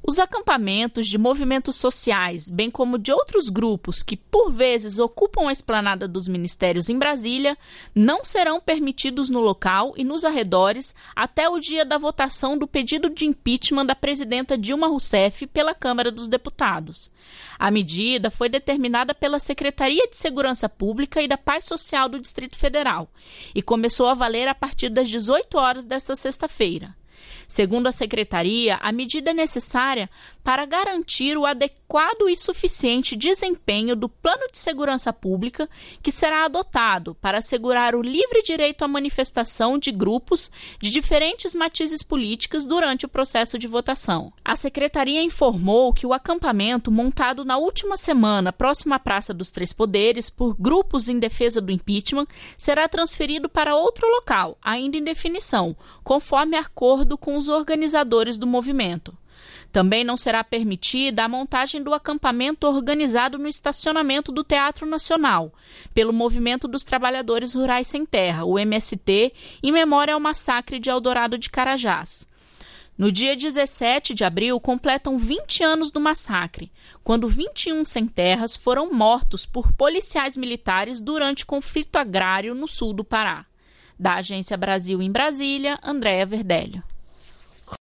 Os acampamentos de movimentos sociais, bem como de outros grupos que, por vezes, ocupam a esplanada dos ministérios em Brasília, não serão permitidos no local e nos arredores até o dia da votação do pedido de impeachment da presidenta Dilma Rousseff pela Câmara dos Deputados. A medida foi determinada pela Secretaria de Segurança Pública e da Paz Social do Distrito Federal e começou a valer a partir das 18 horas desta sexta-feira. Segundo a Secretaria, a medida é necessária para garantir o adequado e suficiente desempenho do Plano de Segurança Pública que será adotado para assegurar o livre direito à manifestação de grupos de diferentes matizes políticas durante o processo de votação. A Secretaria informou que o acampamento montado na última semana próximo à Praça dos Três Poderes por grupos em defesa do impeachment será transferido para outro local, ainda em definição, conforme acordo com os organizadores do movimento. Também não será permitida a montagem do acampamento organizado no estacionamento do Teatro Nacional, pelo Movimento dos Trabalhadores Rurais Sem Terra, o MST, em memória ao massacre de Eldorado de Carajás. No dia 17 de abril, completam 20 anos do massacre, quando 21 sem-terras foram mortos por policiais militares durante conflito agrário no sul do Pará. Da Agência Brasil em Brasília, Andréa Verdelho.